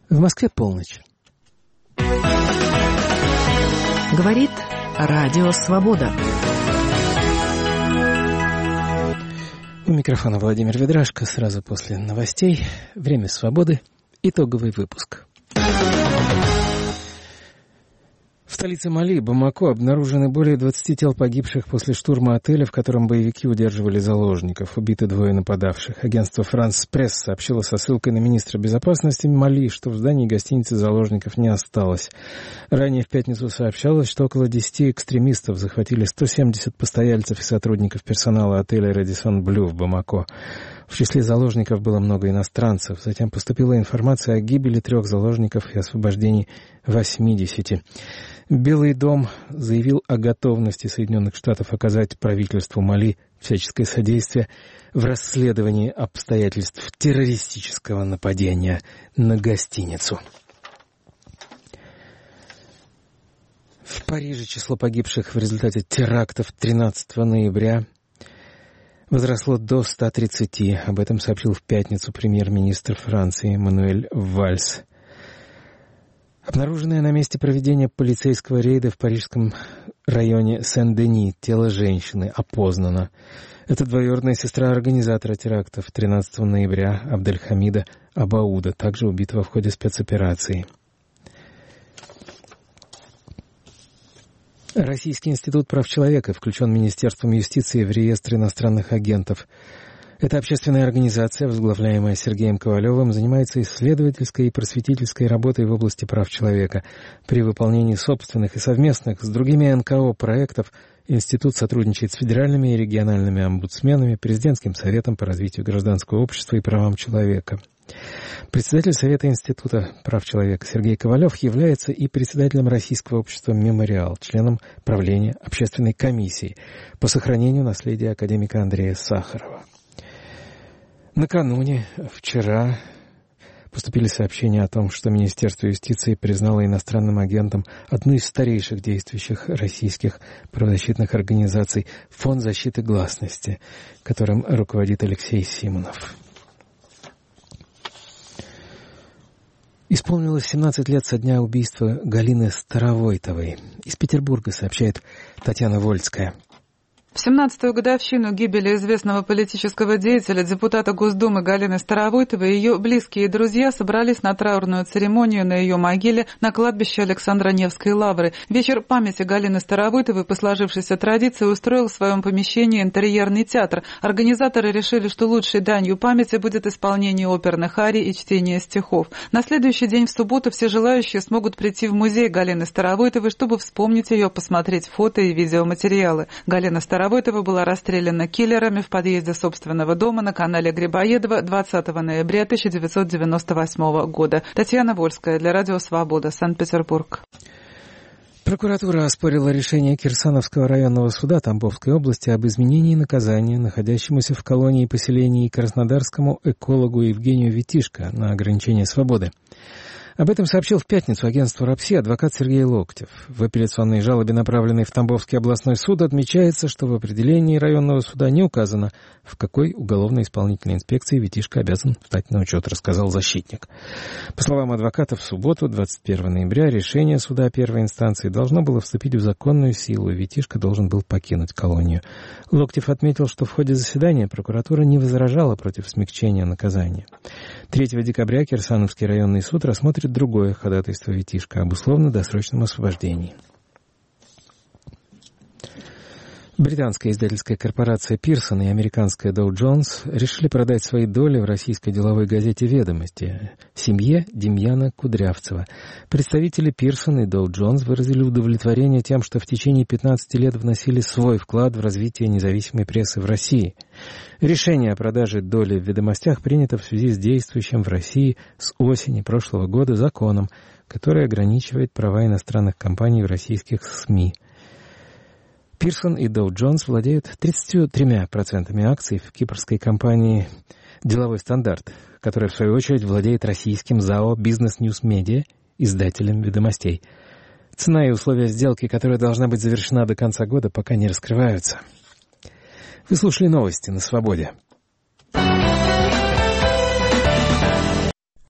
В Москве полночь. Говорит Радио Свобода. У микрофона Владимир Ведрашко. Сразу после новостей. Время свободы. Итоговый выпуск. В столице Мали, Бамако, обнаружены более 20 тел погибших после штурма отеля, в котором боевики удерживали заложников. Убиты 2 нападавших. Агентство «Франс Пресс» сообщило со ссылкой на министра безопасности Мали, что в здании гостиницы заложников не осталось. Ранее в пятницу сообщалось, что около 10 экстремистов захватили 170 постояльцев и сотрудников персонала отеля «Рэдиссон Блю» в Бамако. В числе заложников было много иностранцев. Затем поступила информация о гибели 3 заложников и освобождении 80. Белый дом заявил о готовности Соединенных Штатов оказать правительству Мали всяческое содействие в расследовании обстоятельств террористического нападения на гостиницу. В Париже число погибших в результате терактов 13 ноября возросло до 130. Об этом сообщил в пятницу премьер-министр Франции Мануэль Вальс. Обнаруженное на месте проведения полицейского рейда в парижском районе Сен-Дени тело женщины опознано. Это двоюродная сестра организатора терактов 13 ноября Абдельхамида Абауда, также убитого в ходе спецоперации. Российский институт прав человека включен Министерством юстиции в реестр иностранных агентов. Эта общественная организация, возглавляемая Сергеем Ковалевым, занимается исследовательской и просветительской работой в области прав человека. При выполнении собственных и совместных с другими НКО проектов институт сотрудничает с федеральными и региональными омбудсменами, Президентским советом по развитию гражданского общества и правам человека. Председатель Совета Института прав человека Сергей Ковалев является и председателем Российского общества «Мемориал», членом правления общественной комиссии по сохранению наследия академика Андрея Сахарова. Накануне, вчера, поступили сообщения о том, что Министерство юстиции признало иностранным агентом одну из старейших действующих российских правозащитных организаций — Фонд защиты гласности, которым руководит Алексей Симонов. Исполнилось 17 лет со дня убийства Галины Старовойтовой. Из Петербурга сообщает Татьяна Вольская. В 17-ю годовщину гибели известного политического деятеля, депутата Госдумы Галины Старовойтовой, ее близкие и друзья собрались на траурную церемонию на ее могиле на кладбище Александро-Невской лавры. Вечер памяти Галины Старовойтовой по сложившейся традиции устроил в своем помещении интерьерный театр. Организаторы решили, что лучшей данью памяти будет исполнение оперных арий и чтение стихов. На следующий день, в субботу, все желающие смогут прийти в музей Галины Старовойтовой, чтобы вспомнить ее, посмотреть фото и видеоматериалы. Галина Старовойтова была расстреляна киллерами в подъезде собственного дома на канале Грибоедова 20 ноября 1998 года. Татьяна Вольская для Радио Свобода, Санкт-Петербург. Прокуратура оспорила решение Кирсановского районного суда Тамбовской области об изменении наказания находящемуся в колонии и поселении краснодарскому экологу Евгению Витишко на ограничение свободы. Об этом сообщил в пятницу агентству «Рапси» адвокат Сергей Локтев. В апелляционной жалобе, направленной в Тамбовский областной суд, отмечается, что в определении районного суда не указано, в какой уголовно-исполнительной инспекции Витишко обязан встать на учет, рассказал защитник. По словам адвоката, в субботу, 21 ноября, решение суда первой инстанции должно было вступить в законную силу, и Витишко должен был покинуть колонию. Локтев отметил, что в ходе заседания прокуратура не возражала против смягчения наказания. 3 декабря Кирсановский районный суд рассмотрит другое ходатайство Витишко об условно-досрочном освобождении. Британская издательская корпорация Pearson и американская Dow Jones решили продать свои доли в российской деловой газете «Ведомости» семье Демьяна Кудрявцева. Представители Pearson и Dow Jones выразили удовлетворение тем, что в течение 15 лет вносили свой вклад в развитие независимой прессы в России. Решение о продаже доли в «Ведомостях» принято в связи с действующим в России с осени прошлого года законом, который ограничивает права иностранных компаний в российских СМИ. Pearson и Dow Jones владеют 33% акций в кипрской компании «Деловой стандарт», которая, в свою очередь, владеет российским ЗАО «Бизнес Ньюс Медиа», издателем «Ведомостей». Цена и условия сделки, которая должна быть завершена до конца года, пока не раскрываются. Вы слушали новости на «Свободе».